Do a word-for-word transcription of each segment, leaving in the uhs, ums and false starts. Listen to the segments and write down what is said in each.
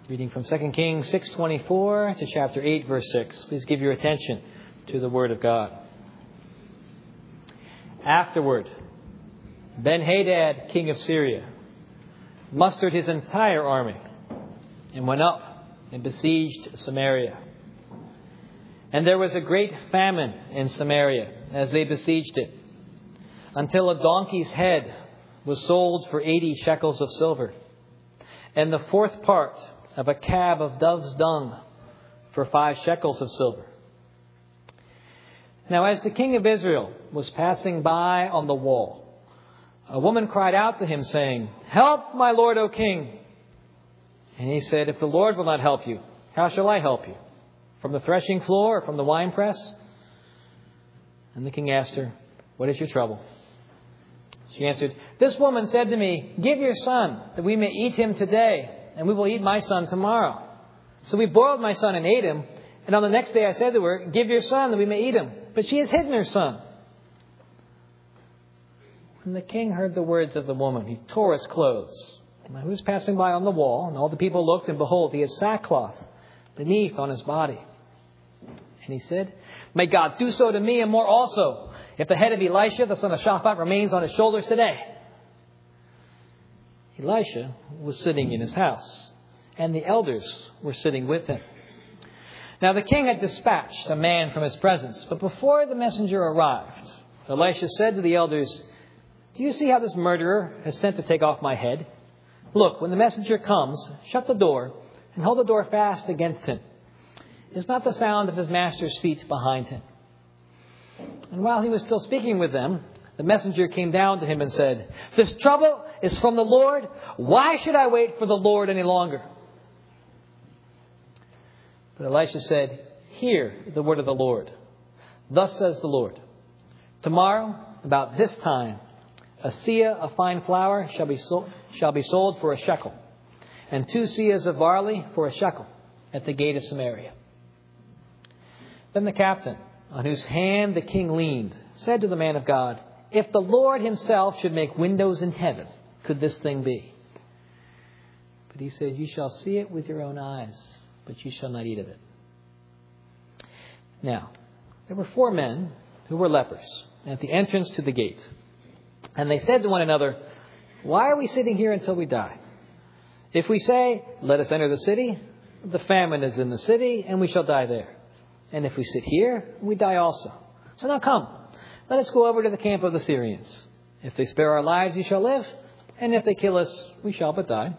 Reading from Second Kings six twenty-four to chapter eight, verse six. Please give your attention to the Word of God. Afterward, Ben-Hadad, king of Syria, mustered his entire army and went up and besieged Samaria. And there was a great famine in Samaria as they besieged it, until a donkey's head was sold for eighty shekels of silver, and the fourth part of a cab of dove's dung for five shekels of silver. Now, as the king of Israel was passing by on the wall, a woman cried out to him, saying, "Help, my lord, O king." And he said, "If the Lord will not help you, how shall I help you? From the threshing floor or from the winepress?" And the king asked her, "What is your trouble?" She answered, "This woman said to me, 'Give your son, that we may eat him today, and we will eat my son tomorrow.' So we boiled my son and ate him. And on the next day I said to her, 'Give your son, that we may eat him.' But she has hidden her son." When the king heard the words of the woman, he tore his clothes. Now he was passing by on the wall, and all the people looked, and behold, he had sackcloth beneath on his body. And he said, "May God do so to me and more also, if the head of Elisha, the son of Shaphat, remains on his shoulders today." Elisha was sitting in his house, and the elders were sitting with him. Now the king had dispatched a man from his presence, but before the messenger arrived, Elisha said to the elders, "Do you see how this murderer has sent to take off my head? Look, when the messenger comes, shut the door and hold the door fast against him. Is not the sound of his master's feet behind him?" And while he was still speaking with them, the messenger came down to him and said, "This trouble is from the Lord. Why should I wait for the Lord any longer?" But Elisha said, "Hear the word of the Lord. Thus says the Lord, tomorrow, about this time, a seah of fine flour shall be sold, shall be sold for a shekel, and two seahs of barley for a shekel at the gate of Samaria." Then the captain, on whose hand the king leaned, said to the man of God, "If the Lord himself should make windows in heaven, could this thing be?" But he said, "You shall see it with your own eyes, but you shall not eat of it." Now, there were four men who were lepers at the entrance to the gate. And they said to one another, "Why are we sitting here until we die? If we say, 'Let us enter the city,' the famine is in the city, and we shall die there. And if we sit here, we die also. So now come, let us go over to the camp of the Syrians. If they spare our lives, we shall live, and if they kill us, we shall but die."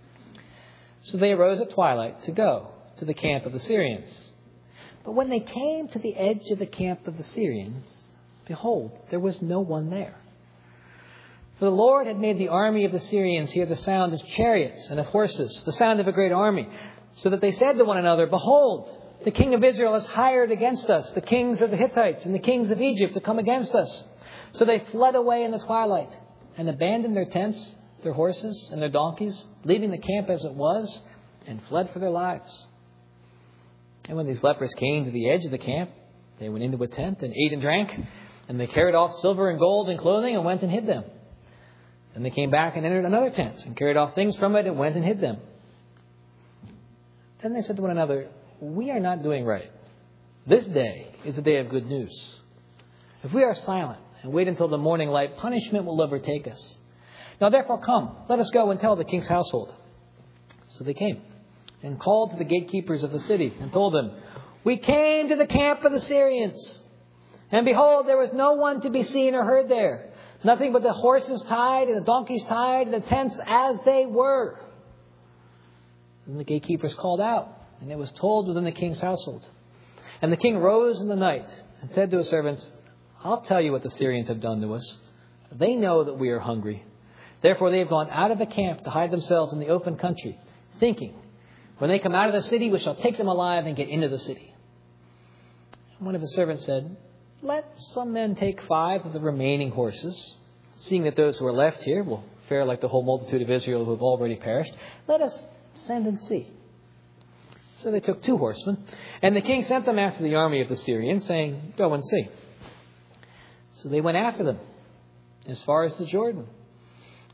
So they arose at twilight to go to the camp of the Syrians. But when they came to the edge of the camp of the Syrians, behold, there was no one there. For the Lord had made the army of the Syrians hear the sound of chariots and of horses, the sound of a great army, so that they said to one another, "Behold, the king of Israel has hired against us the kings of the Hittites and the kings of Egypt to come against us." So they fled away in the twilight and abandoned their tents, their horses, and their donkeys, leaving the camp as it was, and fled for their lives. And when these lepers came to the edge of the camp, they went into a tent and ate and drank, and they carried off silver and gold and clothing and went and hid them. Then they came back and entered another tent and carried off things from it and went and hid them. Then they said to one another, "We are not doing right. This day is a day of good news. If we are silent and wait until the morning light, punishment will overtake us. Now therefore come, let us go and tell the king's household." So they came and called to the gatekeepers of the city and told them, "We came to the camp of the Syrians, and behold, there was no one to be seen or heard there. Nothing but the horses tied and the donkeys tied and the tents as they were." And the gatekeepers called out, and it was told within the king's household. And the king rose in the night and said to his servants, "I'll tell you what the Syrians have done to us. They know that we are hungry. Therefore they have gone out of the camp to hide themselves in the open country, thinking, 'When they come out of the city, we shall take them alive and get into the city.' And one of his servants said, 'Let some men take five of the remaining horses, seeing that those who are left here will fare like the whole multitude of Israel who have already perished. Let us send and see.' So they took two horsemen, and the king sent them after the army of the Syrians, saying, 'Go and see.' So they went after them as far as the Jordan.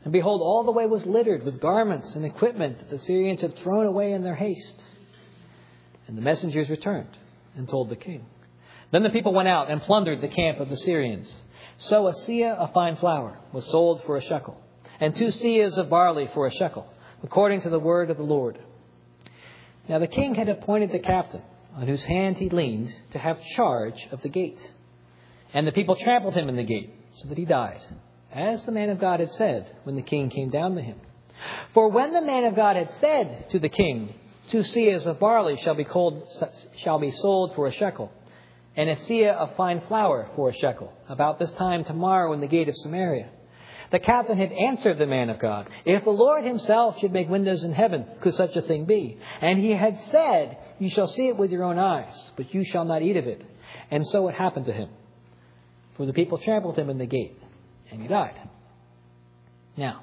And behold, all the way was littered with garments and equipment that the Syrians had thrown away in their haste. And the messengers returned and told the king. Then the people went out and plundered the camp of the Syrians. So a seah of fine flour was sold for a shekel, and two seahs of barley for a shekel, according to the word of the Lord. Now the king had appointed the captain, on whose hand he leaned, to have charge of the gate. And the people trampled him in the gate, so that he died, as the man of God had said when the king came down to him. For when the man of God had said to the king, two seahs of barley shall be, called, shall be sold for a shekel, and a seah of fine flour for a shekel, about this time tomorrow in the gate of Samaria, the captain had answered the man of God, if the Lord himself should make windows in heaven, could such a thing be? And he had said, you shall see it with your own eyes, but you shall not eat of it. And so it happened to him. For the people trampled him in the gate, and he died. Now,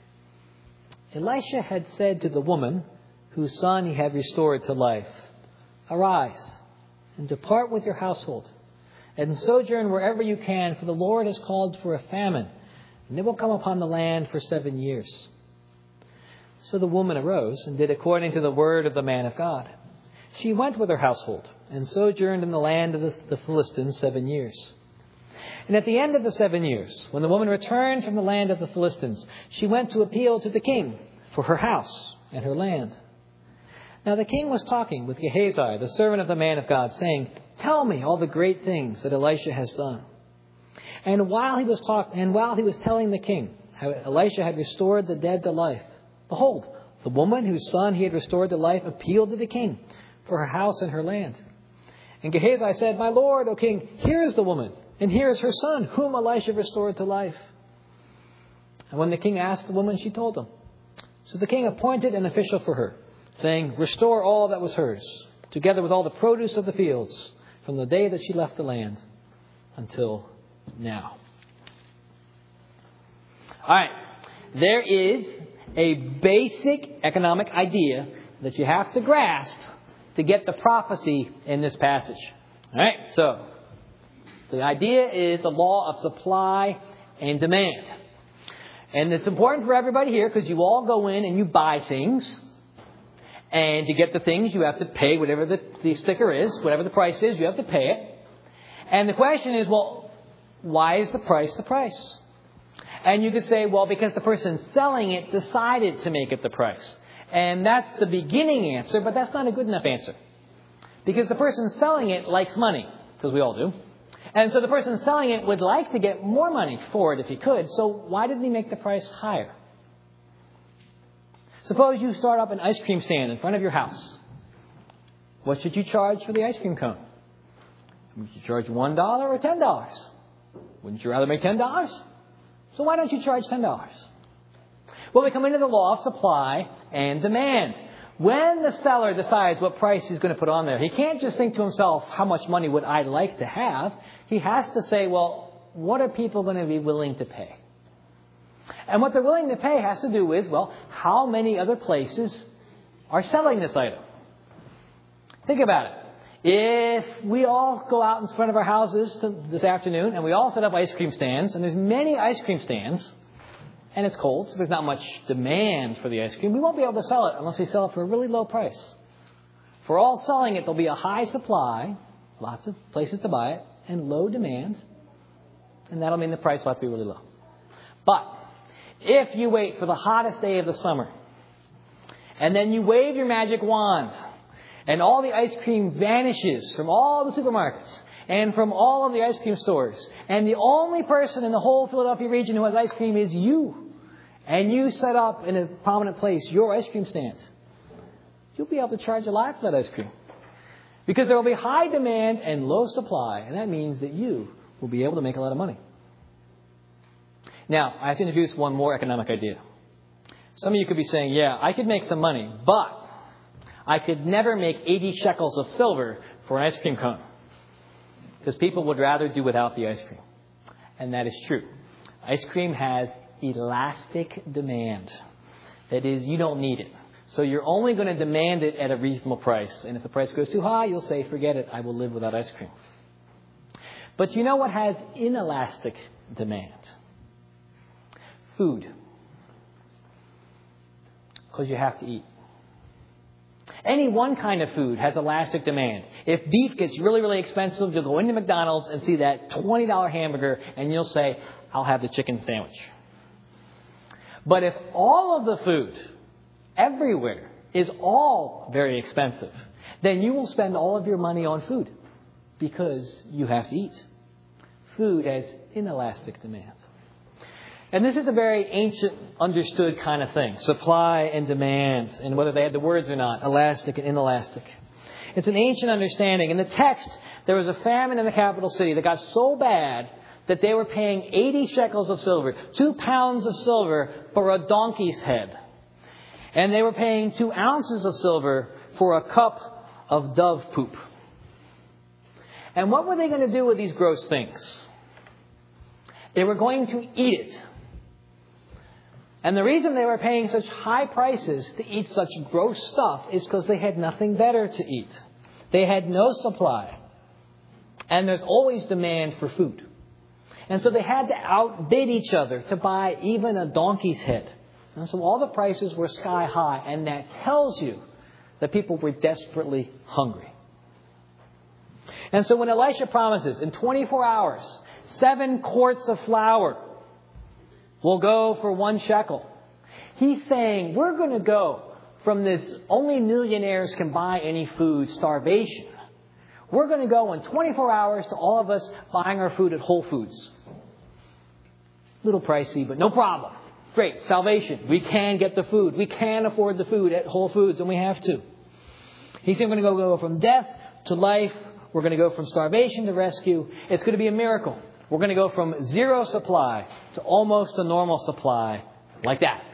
Elisha had said to the woman whose son he had restored to life, arise and depart with your household, and sojourn wherever you can, for the Lord has called for a famine, and it will come upon the land for seven years. So the woman arose and did according to the word of the man of God. She went with her household and sojourned in the land of the, the Philistines seven years. And at the end of the seven years, when the woman returned from the land of the Philistines, she went to appeal to the king for her house and her land. Now the king was talking with Gehazi, the servant of the man of God, saying, tell me all the great things that Elisha has done. And while he was talking, and while he was telling the king how Elisha had restored the dead to life, behold, the woman whose son he had restored to life appealed to the king for her house and her land. And Gehazi said, my lord, O king, here is the woman, and here is her son, whom Elisha restored to life. And when the king asked the woman, she told him. So the king appointed an official for her, saying, restore all that was hers, together with all the produce of the fields, from the day that she left the land until now. All right. There is a basic economic idea that you have to grasp to get the prophecy in this passage. All right. So the idea is the law of supply and demand. And it's important for everybody here because you all go in and you buy things. And to get the things, you have to pay whatever the, the sticker is, whatever the price is, you have to pay it. And the question is, well, why is the price the price? And you could say, well, because the person selling it decided to make it the price. And that's the beginning answer, but that's not a good enough answer. Because the person selling it likes money, because we all do. And so the person selling it would like to get more money for it if he could. So why didn't he make the price higher? Suppose you start up an ice cream stand in front of your house. What should you charge for the ice cream cone? Would you charge one dollar or ten dollars? Wouldn't you rather make ten dollars? So why don't you charge ten dollars? Well, we come into the law of supply and demand. When the seller decides what price he's going to put on there, he can't just think to himself, how much money would I like to have? He has to say, well, what are people going to be willing to pay? And what they're willing to pay has to do with, well, how many other places are selling this item? Think about it. If we all go out in front of our houses to, this afternoon and we all set up ice cream stands, and there's many ice cream stands, and it's cold, so there's not much demand for the ice cream, we won't be able to sell it unless we sell it for a really low price. For all selling it, there'll be a high supply, lots of places to buy it, and low demand, and that'll mean the price will have to be really low. But if you wait for the hottest day of the summer, and then you wave your magic wand, and all the ice cream vanishes from all the supermarkets and from all of the ice cream stores, and the only person in the whole Philadelphia region who has ice cream is you, and you set up in a prominent place your ice cream stand, you'll be able to charge a lot for that ice cream. Because there will be high demand and low supply, and that means that you will be able to make a lot of money. Now, I have to introduce one more economic idea. Some of you could be saying, yeah, I could make some money, but I could never make eighty shekels of silver for an ice cream cone. Because people would rather do without the ice cream. And that is true. Ice cream has elastic demand. That is, you don't need it. So you're only going to demand it at a reasonable price. And if the price goes too high, you'll say, forget it, I will live without ice cream. But you know what has inelastic demand? Food. Because you have to eat. Any one kind of food has elastic demand. If beef gets really, really expensive, you'll go into McDonald's and see that twenty dollars hamburger and you'll say, I'll have the chicken sandwich. But if all of the food everywhere is all very expensive, then you will spend all of your money on food because you have to eat. Food has inelastic demand. And this is a very ancient, understood kind of thing. Supply and demand, and whether they had the words or not, elastic and inelastic. It's an ancient understanding. In the text, there was a famine in the capital city that got so bad that they were paying eighty shekels of silver, two pounds of silver for a donkey's head. And they were paying two ounces of silver for a cup of dove poop. And what were they going to do with these gross things? They were going to eat it. And the reason they were paying such high prices to eat such gross stuff is because they had nothing better to eat. They had no supply. And there's always demand for food. And so they had to outbid each other to buy even a donkey's head. And so all the prices were sky high. And that tells you that people were desperately hungry. And so when Elisha promises, in twenty-four hours, seven quarts of flour will go for one shekel, he's saying we're going to go from this only millionaires can buy any food starvation. We're going to go in twenty-four hours to all of us buying our food at Whole Foods. Little pricey, but no problem. Great, salvation. We can get the food. We can afford the food at Whole Foods, and we have to. He's saying we're going to go from death to life. We're going to go from starvation to rescue. It's going to be a miracle. We're going to go from zero supply to almost a normal supply, like that.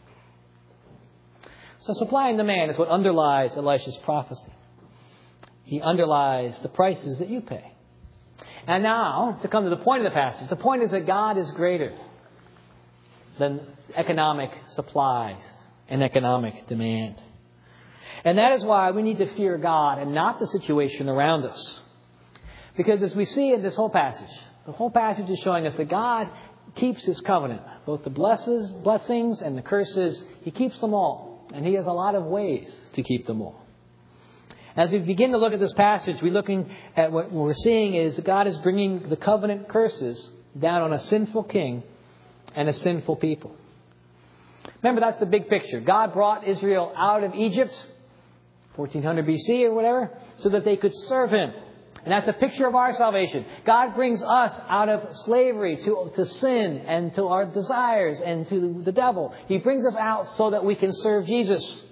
So supply and demand is what underlies Elisha's prophecy. He underlies the prices that you pay. And now, to come to the point of the passage, the point is that God is greater than economic supplies and economic demand. And that is why we need to fear God and not the situation around us. Because as we see in this whole passage, the whole passage is showing us that God keeps His covenant. Both the blesses, blessings and the curses, He keeps them all. And He has a lot of ways to keep them all. As we begin to look at this passage, we're looking at what we're seeing is that God is bringing the covenant curses down on a sinful king and a sinful people. Remember, that's the big picture. God brought Israel out of Egypt, fourteen hundred B C or whatever, so that they could serve Him. And that's a picture of our salvation. God brings us out of slavery to, to sin and to our desires and to the devil. He brings us out so that we can serve Jesus.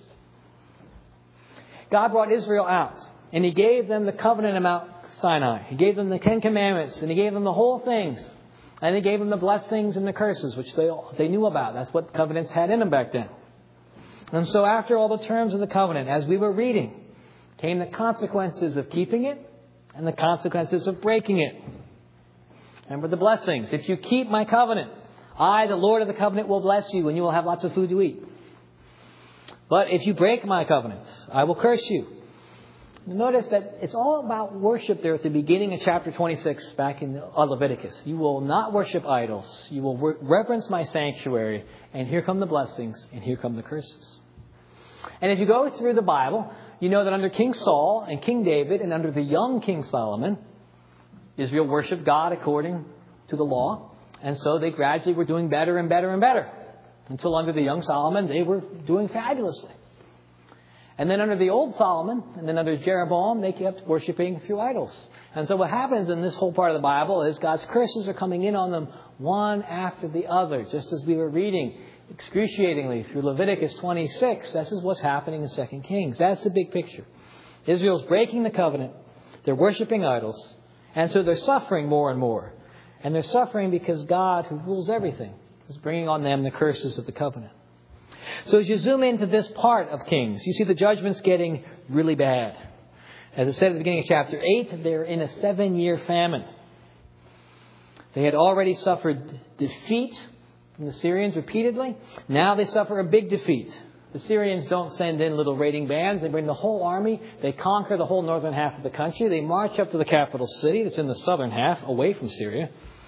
God brought Israel out, and He gave them the covenant of Mount Sinai. He gave them the Ten Commandments, and He gave them the whole things. And He gave them the blessings and the curses, which they they knew about. That's what covenants had in them back then. And so after all the terms of the covenant, as we were reading, came the consequences of keeping it and the consequences of breaking it. Remember the blessings. If you keep my covenant, I, the Lord of the covenant, will bless you and you will have lots of food to eat. But if you break my covenant, I will curse you. Notice that it's all about worship there at the beginning of chapter twenty-six back in Leviticus. You will not worship idols. You will reverence my sanctuary. And here come the blessings and here come the curses. And as you go through the Bible, you know that under King Saul and King David and under the young King Solomon, Israel worshipped God according to the law. And so they gradually were doing better and better and better. Until under the young Solomon, they were doing fabulously. And then under the old Solomon, and then under Jeroboam, they kept worshiping through idols. And so what happens in this whole part of the Bible is God's curses are coming in on them one after the other. Just as we were reading excruciatingly through Leviticus twenty-six, this is what's happening in Second Kings. That's the big picture. Israel's breaking the covenant. They're worshiping idols. And so they're suffering more and more. And they're suffering because God, who rules everything, is bringing on them the curses of the covenant. So as you zoom into this part of Kings, you see the judgment's getting really bad. As I said at the beginning of chapter eight, they're in a seven-year famine. They had already suffered defeat from the Syrians repeatedly. Now they suffer a big defeat. The Syrians don't send in little raiding bands. They bring the whole army. They conquer the whole northern half of the country. They march up to the capital city that's in the southern half, away from Syria.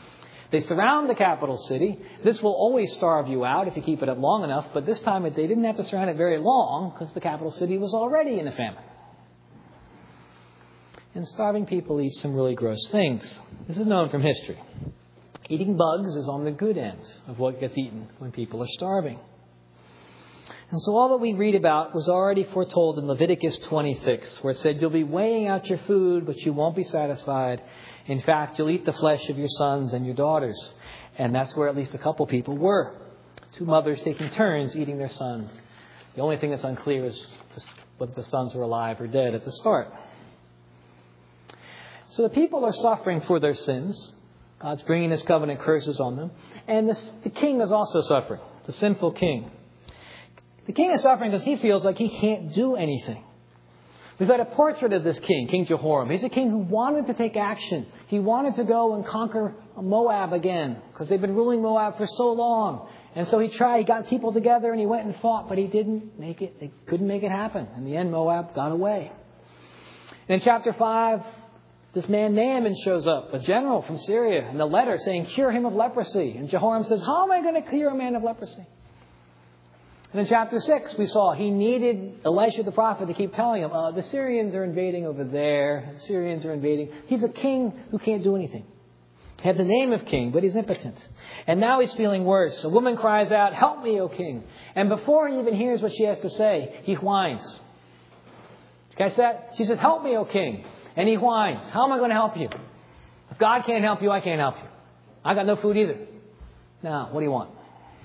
They surround the capital city. This will always starve you out if you keep it up long enough. But this time they didn't have to surround it very long because the capital city was already in a famine. And starving people eat some really gross things. This is known from history. Eating bugs is on the good end of what gets eaten when people are starving. And so all that we read about was already foretold in Leviticus twenty-six, where it said, you'll be weighing out your food, but you won't be satisfied. In fact, you'll eat the flesh of your sons and your daughters. And that's where at least a couple people were. Two mothers taking turns eating their sons. The only thing that's unclear is whether the sons were alive or dead at the start. So the people are suffering for their sins. God's bringing His covenant curses on them. And this, the king is also suffering, the sinful king. The king is suffering because he feels like he can't do anything. We've got a portrait of this king, King Jehoram. He's a king who wanted to take action. He wanted to go and conquer Moab again because they've been ruling Moab for so long. And so he tried, he got people together and he went and fought, but he didn't make it, they couldn't make it happen. In the end, Moab got away. And in chapter five, this man Naaman shows up, a general from Syria, in a letter saying, cure him of leprosy. And Jehoram says, how am I going to cure a man of leprosy? And in chapter six, we saw he needed Elisha the prophet to keep telling him, uh, the Syrians are invading over there. The Syrians are invading. He's a king who can't do anything. He had the name of king, but he's impotent. And now he's feeling worse. A woman cries out, help me, O king. And before he even hears what she has to say, he whines. Guys, that she says, help me, O king. And he whines. How am I going to help you? If God can't help you, I can't help you. I got no food either. Now, what do you want?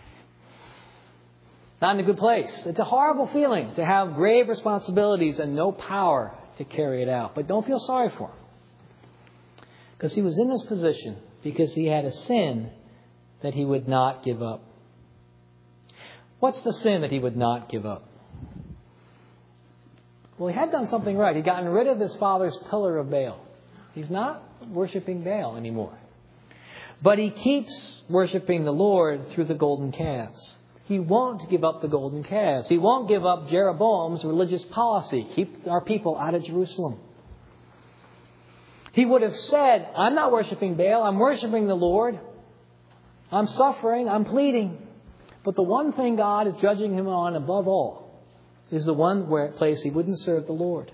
Not in a good place. It's a horrible feeling to have grave responsibilities and no power to carry it out. But don't feel sorry for him. Because he was in this position because he had a sin that he would not give up. What's the sin that he would not give up? Well, he had done something right. He'd gotten rid of his father's pillar of Baal. He's not worshiping Baal anymore. But he keeps worshiping the Lord through the golden calves. He won't give up the golden calves. He won't give up Jeroboam's religious policy. Keep our people out of Jerusalem. He would have said, I'm not worshiping Baal. I'm worshiping the Lord. I'm suffering. I'm pleading. But the one thing God is judging him on above all is the one where place he wouldn't serve the Lord.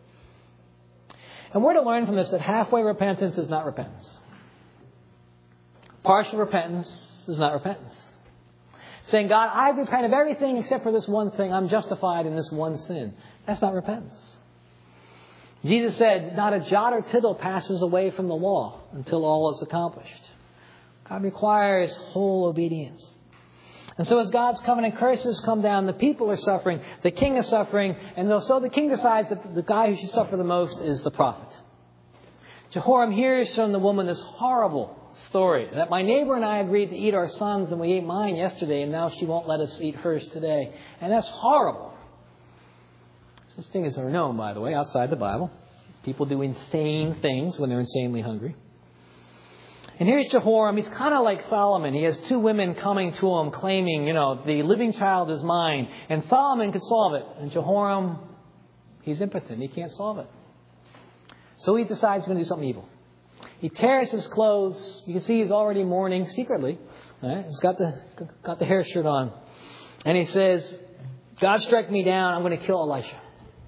And we're to learn from this that halfway repentance is not repentance. Partial repentance is not repentance. Saying, God, I repent of everything except for this one thing. I'm justified in this one sin. That's not repentance. Jesus said, not a jot or tittle passes away from the law until all is accomplished. God requires whole obedience. And so as God's covenant curses come down, the people are suffering, the king is suffering, and so the king decides that the guy who should suffer the most is the prophet. Jehoram hears from the woman this horrible story that my neighbor and I agreed to eat our sons and we ate mine yesterday and now she won't let us eat hers today. And that's horrible. Such things are known, by the way, outside the Bible. People do insane things when they're insanely hungry. And here's Jehoram. He's kind of like Solomon. He has two women coming to him claiming, you know, the living child is mine. And Solomon could solve it. And Jehoram, he's impotent. He can't solve it. So he decides he's going to do something evil. He tears his clothes. You can see he's already mourning secretly. Right? He's got the got the hair shirt on. And he says, God struck me down. I'm going to kill Elisha.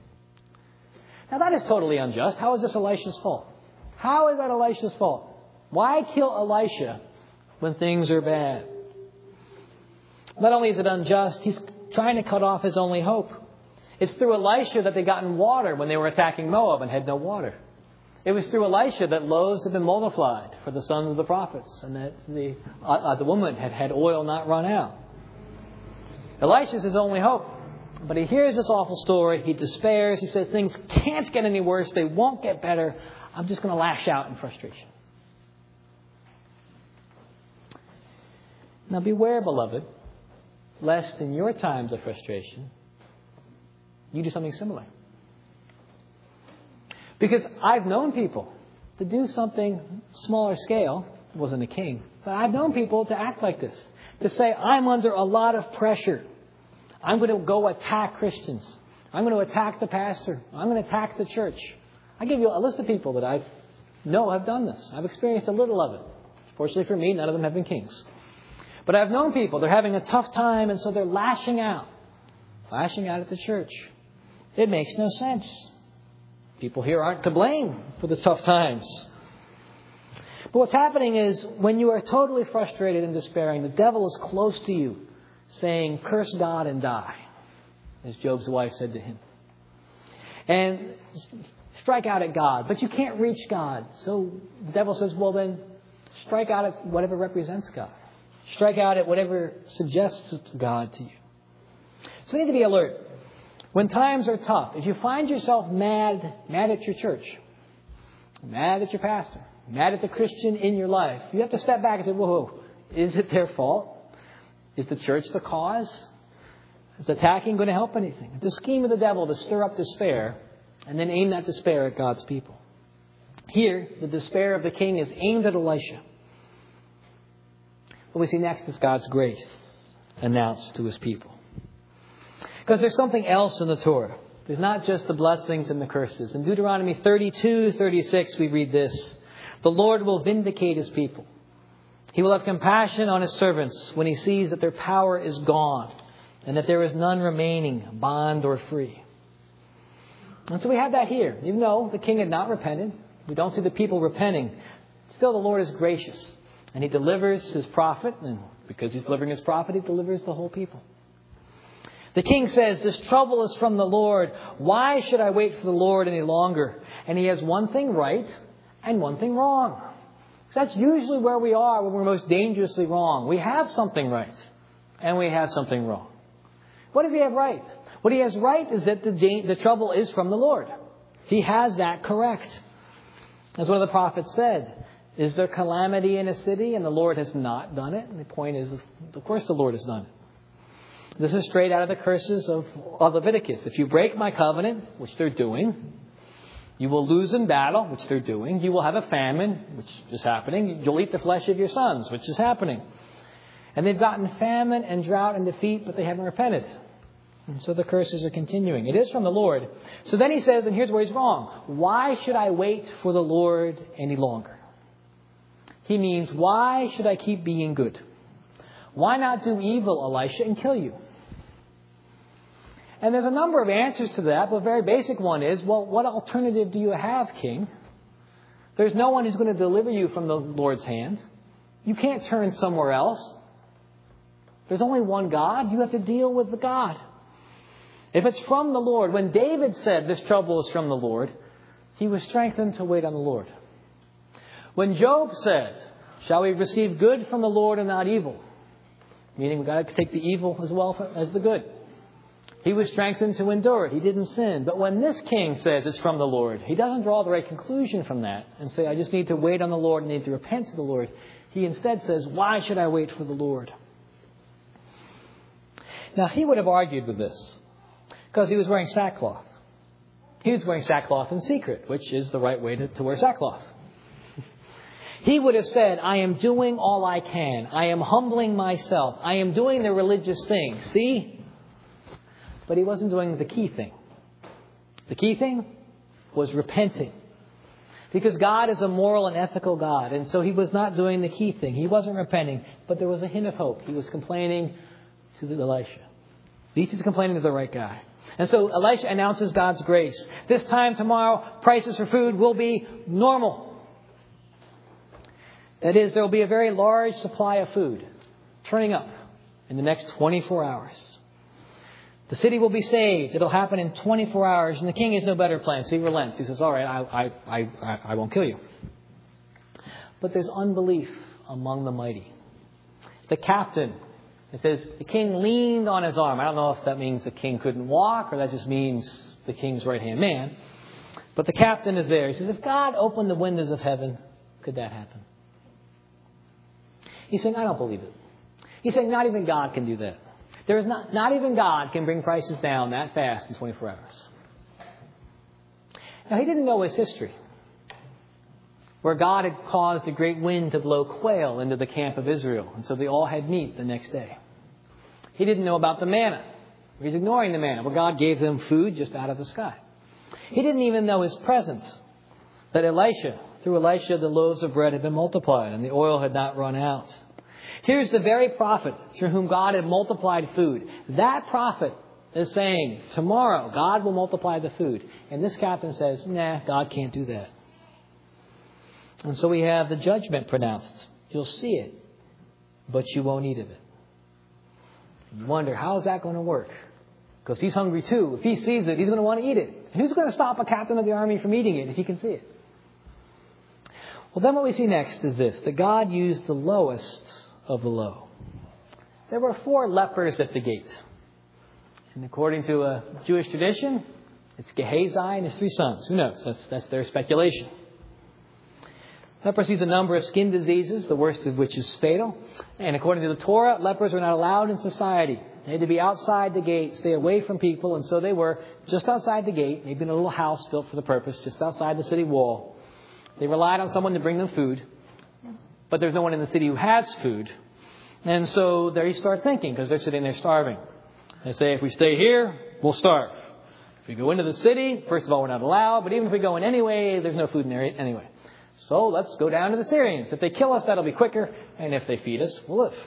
Now that is totally unjust. How is this Elisha's fault? How is that Elisha's fault? Why kill Elisha when things are bad? Not only is it unjust, he's trying to cut off his only hope. It's through Elisha that they got in water when they were attacking Moab and had no water. It was through Elisha that loaves had been multiplied for the sons of the prophets and that the, uh, uh, the woman had had oil not run out. Elisha's his only hope. But he hears this awful story. He despairs. He says things can't get any worse. They won't get better. I'm just going to lash out in frustration. Now beware, beloved, lest in your times of frustration, you do something similar. Because I've known people to do something smaller scale. It wasn't a king. But I've known people to act like this. To say, I'm under a lot of pressure. I'm going to go attack Christians. I'm going to attack the pastor. I'm going to attack the church. I give you a list of people that I know have done this. I've experienced a little of it. Fortunately for me, none of them have been kings. But I've known people, they're having a tough time, and so they're lashing out. Lashing out at the church. It makes no sense. People here aren't to blame for the tough times. But what's happening is, when you are totally frustrated and despairing, the devil is close to you, saying, curse God and die, as Job's wife said to him. And strike out at God. But you can't reach God. So the devil says, well then, strike out at whatever represents God. Strike out at whatever suggests God to you. So we need to be alert. When times are tough, if you find yourself mad, mad at your church, mad at your pastor, mad at the Christian in your life, you have to step back and say, whoa, is it their fault? Is the church the cause? Is attacking going to help anything? It's a scheme of the devil to stir up despair and then aim that despair at God's people. Here, the despair of the king is aimed at Elisha. What we see next is God's grace announced to his people. Because there's something else in the Torah. There's not just the blessings and the curses. In Deuteronomy thirty-two thirty-six, we read this. The Lord will vindicate his people. He will have compassion on his servants when he sees that their power is gone and that there is none remaining, bond or free. And so we have that here. Even though the king had not repented, we don't see the people repenting. Still, the Lord is gracious. And he delivers his prophet. And because he's delivering his prophet, he delivers the whole people. The king says, this trouble is from the Lord. Why should I wait for the Lord any longer? And he has one thing right and one thing wrong. So that's usually where we are when we're most dangerously wrong. We have something right and we have something wrong. What does he have right? What he has right is that the, the trouble is from the Lord. He has that correct. As one of the prophets said, is there calamity in a city and the Lord has not done it? And the point is, of course the Lord has done it. This is straight out of the curses of, of Leviticus. If you break my covenant, which they're doing, you will lose in battle, which they're doing. You will have a famine, which is happening. You'll eat the flesh of your sons, which is happening. And they've gotten famine and drought and defeat, but they haven't repented. And so the curses are continuing. It is from the Lord. So then he says, and here's where he's wrong. Why should I wait for the Lord any longer? He means, why should I keep being good? Why not do evil, Elisha, and kill you? And there's a number of answers to that, but a very basic one is, well, what alternative do you have, king? There's no one who's going to deliver you from the Lord's hand. You can't turn somewhere else. There's only one God. You have to deal with the God. If it's from the Lord, when David said this trouble is from the Lord, he was strengthened to wait on the Lord. When Job said, shall we receive good from the Lord and not evil? Meaning we've got to take the evil as well as the good. He was strengthened to endure it. He didn't sin. But when this king says it's from the Lord, he doesn't draw the right conclusion from that and say, I just need to wait on the Lord and need to repent to the Lord. He instead says, why should I wait for the Lord? Now, he would have argued with this because he was wearing sackcloth. He was wearing sackcloth in secret, which is the right way to, to wear sackcloth. He would have said, I am doing all I can. I am humbling myself. I am doing the religious thing. See? But he wasn't doing the key thing. The key thing was repenting. Because God is a moral and ethical God. And so he was not doing the key thing. He wasn't repenting. But there was a hint of hope. He was complaining to Elisha. At least he's complaining to the right guy. And so Elisha announces God's grace. This time tomorrow, prices for food will be normal. That is, there will be a very large supply of food turning up in the next twenty-four hours. The city will be saved. It'll happen in twenty-four hours. And the king has no better plan. So he relents. He says, all right, I, I, I, I won't kill you. But there's unbelief among the mighty. The captain, it says, the king leaned on his arm. I don't know if that means the king couldn't walk or that just means the king's right-hand man. But the captain is there. He says, if God opened the windows of heaven, could that happen? He's saying, I don't believe it. He's saying, not even God can do that. There is not, not even God can bring prices down that fast in twenty-four hours. Now, he didn't know his history, where God had caused a great wind to blow quail into the camp of Israel. And so they all had meat the next day. He didn't know about the manna. He's ignoring the manna, where God gave them food just out of the sky. He didn't even know his presence, that Elisha Through Elisha, the loaves of bread had been multiplied and the oil had not run out. Here's the very prophet through whom God had multiplied food. That prophet is saying, tomorrow God will multiply the food. And this captain says, nah, God can't do that. And so we have the judgment pronounced. You'll see it, but you won't eat of it. You wonder, how is that going to work? Because he's hungry too. If he sees it, he's going to want to eat it. And who's going to stop a captain of the army from eating it if he can see it? Well, then what we see next is this, that God used the lowest of the low. There were four lepers at the gate. And according to a Jewish tradition, it's Gehazi and his three sons. Who knows? That's, that's their speculation. Leprosy is a number of skin diseases, the worst of which is fatal. And according to the Torah, lepers were not allowed in society. They had to be outside the gate, stay away from people. And so they were just outside the gate, maybe in a little house built for the purpose, just outside the city wall. They relied on someone to bring them food. But there's no one in the city who has food. And so there you start thinking, because they're sitting there starving. They say, if we stay here, we'll starve. If we go into the city, first of all, we're not allowed. But even if we go in anyway, there's no food in there anyway. So let's go down to the Syrians. If they kill us, that'll be quicker. And if they feed us, we'll live.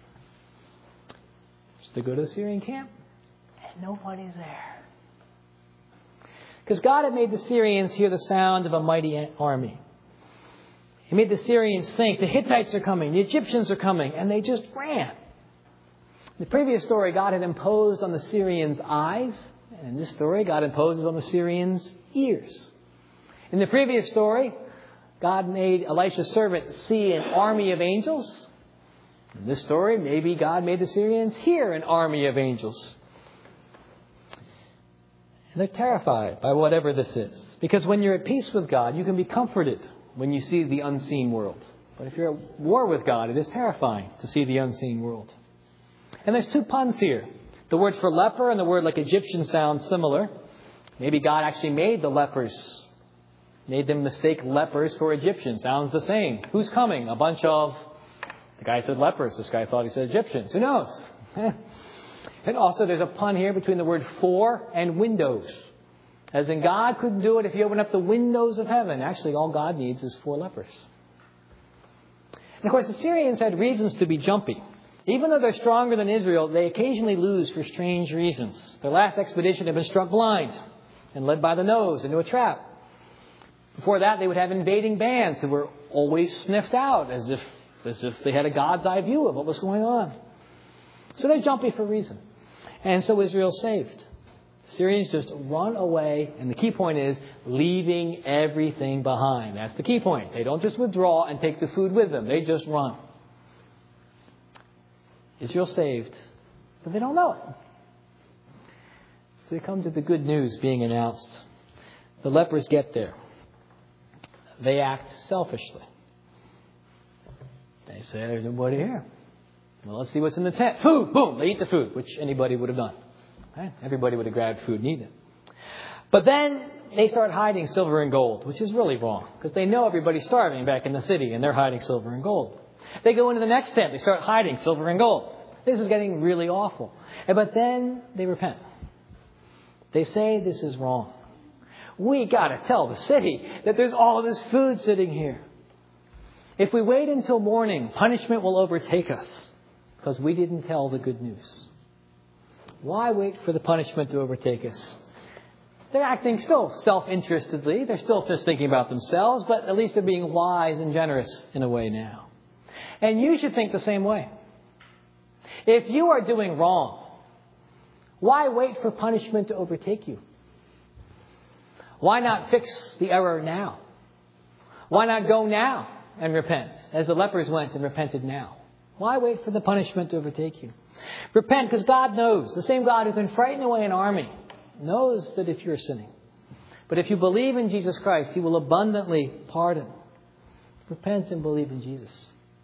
So they go to the Syrian camp, and nobody's there. Because God had made the Syrians hear the sound of a mighty army. He made the Syrians think the Hittites are coming, the Egyptians are coming, and they just ran. In the previous story, God had imposed on the Syrians' eyes. And in this story, God imposes on the Syrians' ears. In the previous story, God made Elisha's servant see an army of angels. In this story, maybe God made the Syrians hear an army of angels. And they're terrified by whatever this is. Because when you're at peace with God, you can be comforted when you see the unseen world. But if you're at war with God, it is terrifying to see the unseen world. And there's two puns here. The word for leper and the word like Egyptian sound similar. Maybe God actually made the lepers, made them mistake lepers for Egyptians. Sounds the same. Who's coming? A bunch of... The guy said lepers. This guy thought he said Egyptians. Who knows? And also there's a pun here between the word for and windows. As in, God couldn't do it if he opened up the windows of heaven. Actually, all God needs is four lepers. And of course, the Syrians had reasons to be jumpy. Even though they're stronger than Israel, they occasionally lose for strange reasons. Their last expedition had been struck blind and led by the nose into a trap. Before that, they would have invading bands who were always sniffed out as if, as if they had a God's eye view of what was going on. So they're jumpy for a reason. And so Israel's saved. The Syrians just run away. And the key point is leaving everything behind. That's the key point. They don't just withdraw and take the food with them. They just run. Israel's saved, but they don't know it. So they come to the good news being announced. The lepers get there. They act selfishly. They say, there's nobody here. Well, let's see what's in the tent. Food! Boom! They eat the food, which anybody would have done. Okay? Everybody would have grabbed food and eaten it. But then they start hiding silver and gold, which is really wrong, because they know everybody's starving back in the city, and they're hiding silver and gold. They go into the next tent. They start hiding silver and gold. This is getting really awful. But then they repent. They say this is wrong. We got to tell the city that there's all this food sitting here. If we wait until morning, punishment will overtake us because we didn't tell the good news. Why wait for the punishment to overtake us? They're acting still self-interestedly. They're still just thinking about themselves, but at least they're being wise and generous in a way now. And you should think the same way. If you are doing wrong, why wait for punishment to overtake you? Why not fix the error now? Why not go now and repent, as the lepers went and repented now? Why wait for the punishment to overtake you? Repent, because God knows. The same God who can frighten away an army knows that if you're sinning. But if you believe in Jesus Christ, he will abundantly pardon. Repent and believe in Jesus.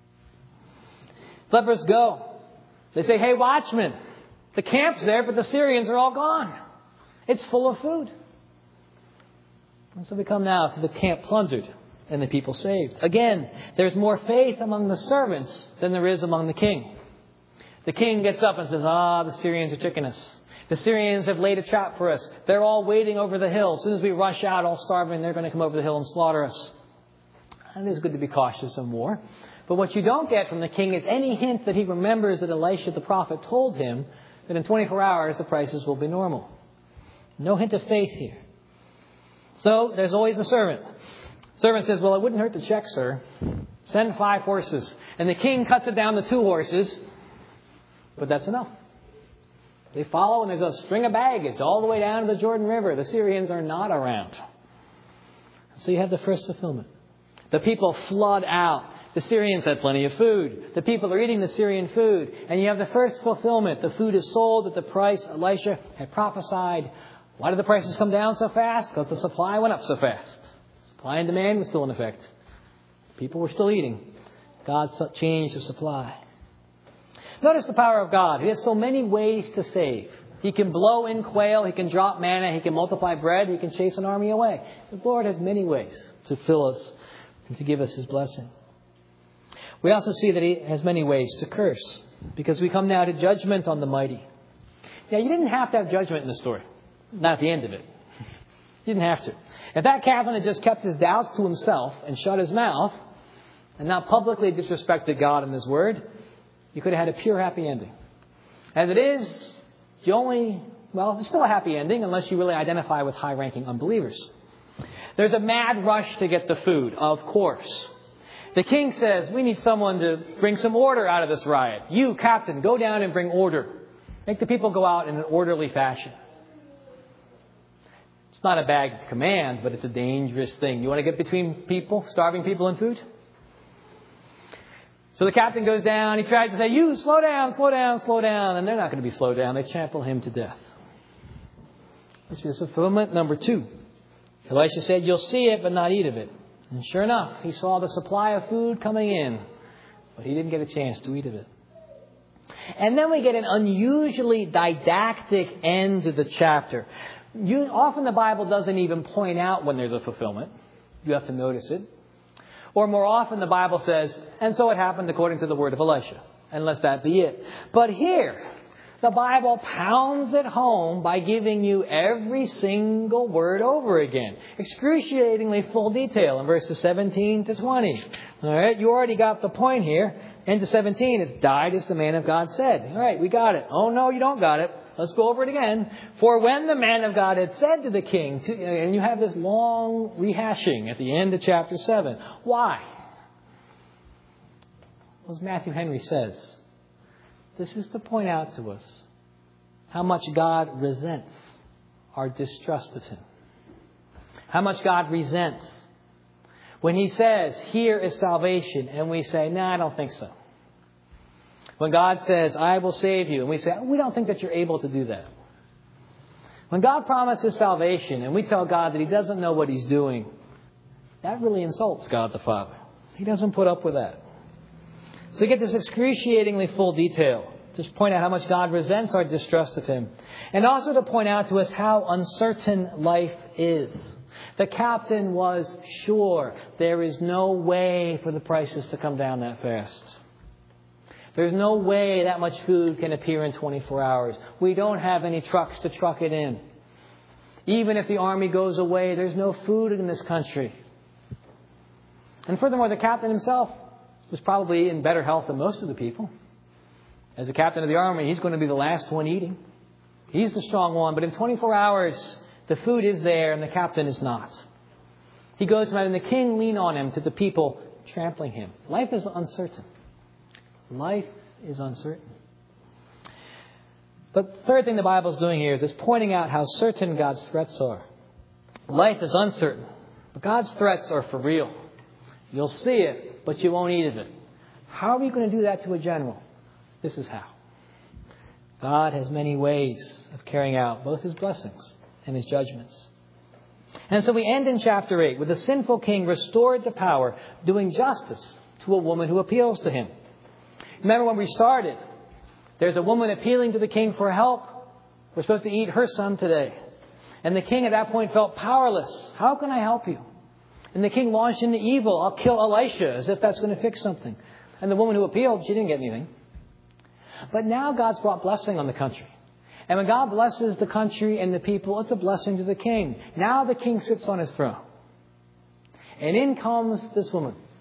Lepers go. They say, hey, watchman, the camp's there, but the Syrians are all gone. It's full of food. And so we come now to the camp plundered and the people saved. Again, there's more faith among the servants than there is among the king. The king gets up and says, ah, the Syrians are tricking us. The Syrians have laid a trap for us. They're all waiting over the hill. As soon as we rush out all starving, they're going to come over the hill and slaughter us. And it is good to be cautious of war. But what you don't get from the king is any hint that he remembers that Elisha the prophet told him that in twenty-four hours the prices will be normal. No hint of faith here. So there's always a servant. Servant says, well, it wouldn't hurt to check, sir. Send five horses. And the king cuts it down to two horses. But that's enough. They follow, and there's a string of baggage all the way down to the Jordan River. The Syrians are not around. So you have the first fulfillment. The people flood out. The Syrians had plenty of food. The people are eating the Syrian food. And you have the first fulfillment. The food is sold at the price Elisha had prophesied. Why did the prices come down so fast? Because the supply went up so fast. Supply and demand was still in effect. People were still eating. God changed the supply. Notice the power of God. He has so many ways to save. He can blow in quail. He can drop manna. He can multiply bread. He can chase an army away. The Lord has many ways to fill us and to give us His blessing. We also see that He has many ways to curse, because we come now to judgment on the mighty. Now, you didn't have to have judgment in the story. Not at the end of it. You didn't have to. If that captain had just kept his doubts to himself and shut his mouth and not publicly disrespected God and His Word, you could have had a pure happy ending. As it is, you only, well, it's still a happy ending unless you really identify with high-ranking unbelievers. There's a mad rush to get the food, of course. The king says, we need someone to bring some order out of this riot. You, captain, go down and bring order. Make the people go out in an orderly fashion. It's not a bad command, but it's a dangerous thing. You want to get between people, starving people, and food? So the captain goes down. He tries to say, you, slow down, slow down, slow down. And they're not going to be slowed down. They trample him to death. This is fulfillment number two. Elisha said, you'll see it, but not eat of it. And sure enough, he saw the supply of food coming in, but he didn't get a chance to eat of it. And then we get an unusually didactic end to the chapter. You, often the Bible doesn't even point out when there's a fulfillment. You have to notice it. Or more often the Bible says, and so it happened according to the word of Elisha. And let that be it. But here, the Bible pounds it home by giving you every single word over again. Excruciatingly full detail in verses seventeen to twenty. All right, you already got the point here. Into seventeen, it's died as the man of God said. All right, we got it. Oh, no, you don't got it. Let's go over it again. For when the man of God had said to the king, to, and you have this long rehashing at the end of chapter seven. Why? Well, as Matthew Henry says, this is to point out to us how much God resents our distrust of Him. How much God resents when He says, here is salvation, and we say, no, nah, I don't think so. When God says, I will save you, and we say, we don't think that you're able to do that. When God promises salvation, and we tell God that He doesn't know what He's doing, that really insults God the Father. He doesn't put up with that. So we get this excruciatingly full detail to point out how much God resents our distrust of Him. And also to point out to us how uncertain life is. The captain was sure there is no way for the prices to come down that fast. There's no way that much food can appear in twenty-four hours. We don't have any trucks to truck it in. Even if the army goes away, there's no food in this country. And furthermore, the captain himself was probably in better health than most of the people. As the captain of the army, he's going to be the last one eating. He's the strong one. But in twenty-four hours, the food is there and the captain is not. He goes from having the king lean on him to the people trampling him. Life is uncertain. Life is uncertain. But the third thing the Bible is doing here is it's pointing out how certain God's threats are. Life is uncertain, but God's threats are for real. You'll see it, but you won't eat of it. How are you going to do that to a general? This is how. God has many ways of carrying out both His blessings and His judgments. And so we end in chapter eight with the sinful king restored to power, doing justice to a woman who appeals to him. Remember when we started, there's a woman appealing to the king for help. We're supposed to eat her son today. And the king at that point felt powerless. How can I help you? And the king launched into evil. I'll kill Elisha, as if that's going to fix something. And the woman who appealed, she didn't get anything. But now God's brought blessing on the country. And when God blesses the country and the people, it's a blessing to the king. Now the king sits on his throne. And in comes this woman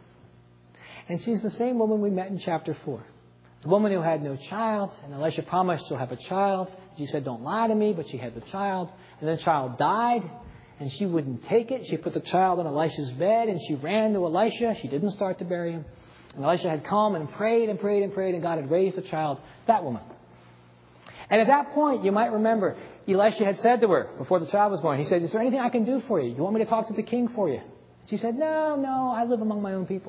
And she's the same woman we met in chapter four. The woman who had no child, and Elisha promised she'll have a child. She said, don't lie to me, but she had the child. And then the child died, and she wouldn't take it. She put the child on Elisha's bed, and she ran to Elisha. She didn't start to bury him. And Elisha had come and prayed and prayed and prayed, and God had raised the child. That woman. And at that point, you might remember, Elisha had said to her before the child was born, he said, is there anything I can do for you? You want me to talk to the king for you? She said, no, no, I live among my own people.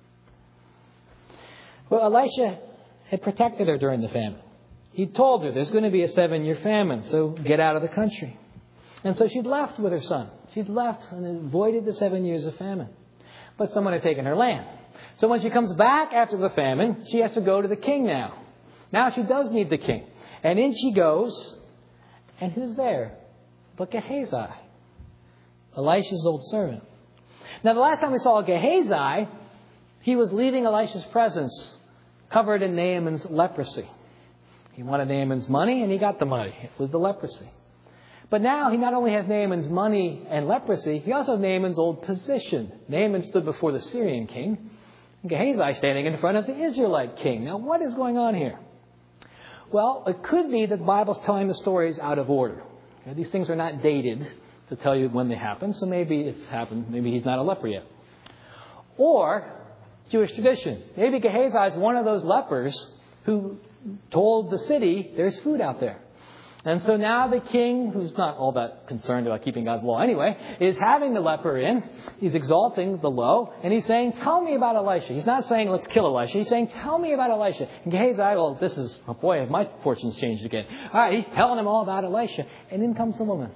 Well, Elisha had protected her during the famine. He told her there's going to be a seven-year famine, so get out of the country. And so she'd left with her son. She'd left and avoided the seven years of famine. But someone had taken her land. So when she comes back after the famine, she has to go to the king now. Now she does need the king. And in she goes. And who's there? But Gehazi, Elisha's old servant. Now the last time we saw Gehazi, he was leaving Elisha's presence covered in Naaman's leprosy. He wanted Naaman's money, and he got the money with the leprosy. But now he not only has Naaman's money and leprosy, he also has Naaman's old position. Naaman stood before the Syrian king, and Gehazi standing in front of the Israelite king. Now, what is going on here? Well, it could be that the Bible's telling the stories out of order. Okay, these things are not dated to tell you when they happened, so maybe it's happened. Maybe he's not a leper yet. Or Jewish tradition. Maybe Gehazi is one of those lepers who told the city there's food out there. And so now the king, who's not all that concerned about keeping God's law anyway, is having the leper in. He's exalting the low. And he's saying, tell me about Elisha. He's not saying, let's kill Elisha. He's saying, tell me about Elisha. And Gehazi, well, this is, oh boy, my fortune's changed again. All right, he's telling him all about Elisha. And in comes the woman.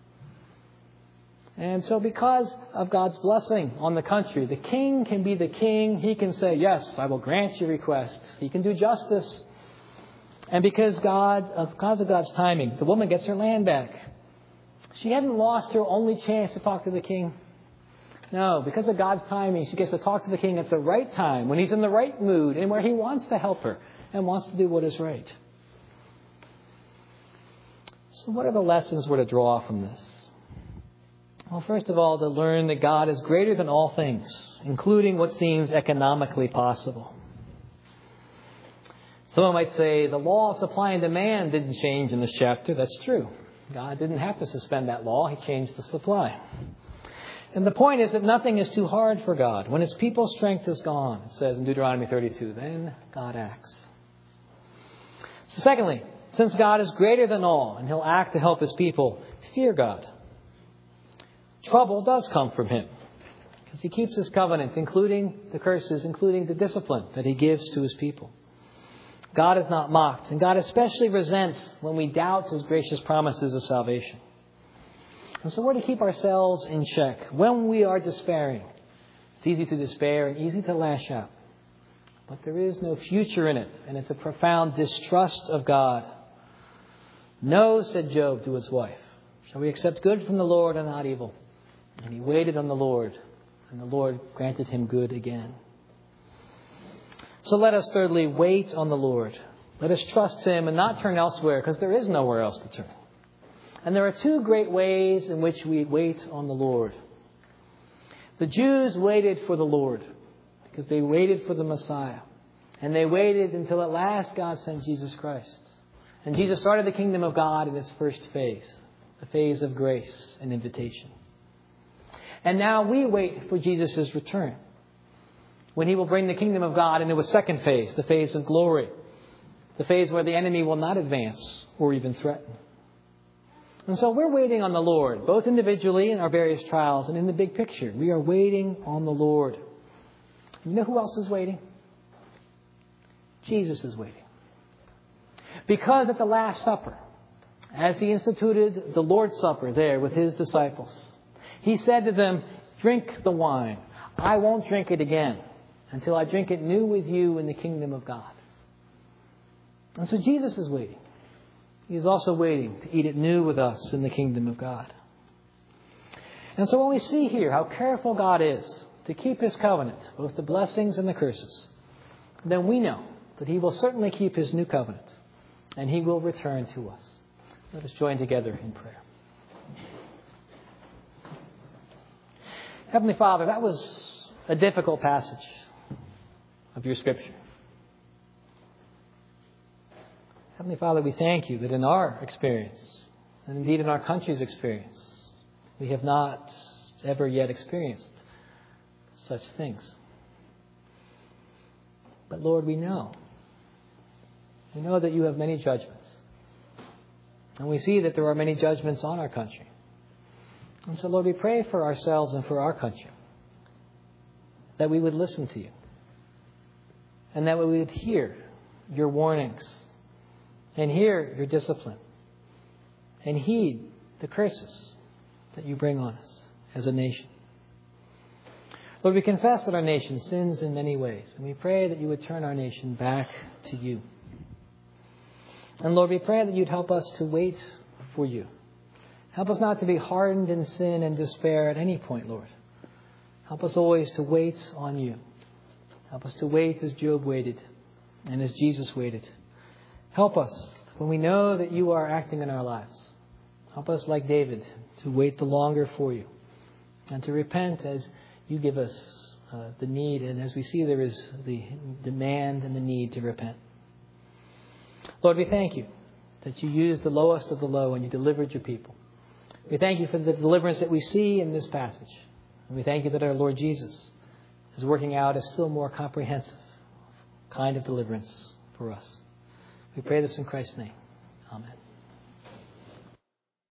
And so because of God's blessing on the country, the king can be the king. He can say, yes, I will grant your request. He can do justice. And because God, because of God's timing, the woman gets her land back. She hadn't lost her only chance to talk to the king. No, because of God's timing, she gets to talk to the king at the right time, when he's in the right mood and where he wants to help her and wants to do what is right. So what are the lessons we're to draw from this? Well, first of all, to learn that God is greater than all things, including what seems economically possible. Someone might say the law of supply and demand didn't change in this chapter. That's true. God didn't have to suspend that law. He changed the supply. And the point is that nothing is too hard for God. When his people's strength is gone, it says in Deuteronomy thirty-two, then God acts. So secondly, since God is greater than all and he'll act to help his people, fear God. Trouble does come from him because he keeps his covenant, including the curses, including the discipline that he gives to his people. God is not mocked, and God especially resents when we doubt his gracious promises of salvation. And so we're to keep ourselves in check when we are despairing. It's easy to despair and easy to lash out. But there is no future in it, and it's a profound distrust of God. No, said Job to his wife, shall we accept good from the Lord and not evil? And he waited on the Lord, and the Lord granted him good again. So let us thirdly wait on the Lord. Let us trust him and not turn elsewhere, because there is nowhere else to turn. And there are two great ways in which we wait on the Lord. The Jews waited for the Lord because they waited for the Messiah. And they waited until at last God sent Jesus Christ. And Jesus started the kingdom of God in its first phase, the phase of grace and invitation. And now we wait for Jesus' return, when he will bring the kingdom of God into a second phase, the phase of glory, the phase where the enemy will not advance or even threaten. And so we're waiting on the Lord, both individually in our various trials and in the big picture. We are waiting on the Lord. You know who else is waiting? Jesus is waiting. Because at the Last Supper, as he instituted the Lord's Supper there with his disciples, he said to them, drink the wine. I won't drink it again until I drink it new with you in the kingdom of God. And so Jesus is waiting. He is also waiting to eat it new with us in the kingdom of God. And so when we see here how careful God is to keep his covenant, both the blessings and the curses, then we know that he will certainly keep his new covenant and he will return to us. Let us join together in prayer. Heavenly Father, that was a difficult passage. of your Scripture. Heavenly Father, we thank you that in our experience, and indeed in our country's experience, we have not ever yet experienced such things. But Lord, we know. We know that you have many judgments. And we see that there are many judgments on our country. And so, Lord, we pray for ourselves and for our country that we would listen to you and that we would hear your warnings and hear your discipline and heed the curses that you bring on us as a nation. Lord, we confess that our nation sins in many ways, and we pray that you would turn our nation back to you. And Lord, we pray that you'd help us to wait for you. Help us not to be hardened in sin and despair at any point, Lord. Help us always to wait on you. Help us to wait as Job waited and as Jesus waited. Help us when we know that you are acting in our lives. Help us, like David, to wait the longer for you and to repent as you give us uh, the need, and as we see there is the demand and the need to repent. Lord, we thank you that you used the lowest of the low and you delivered your people. We thank you for the deliverance that we see in this passage. And we thank you that our Lord Jesus is working out a still more comprehensive kind of deliverance for us. We pray this in Christ's name. Amen.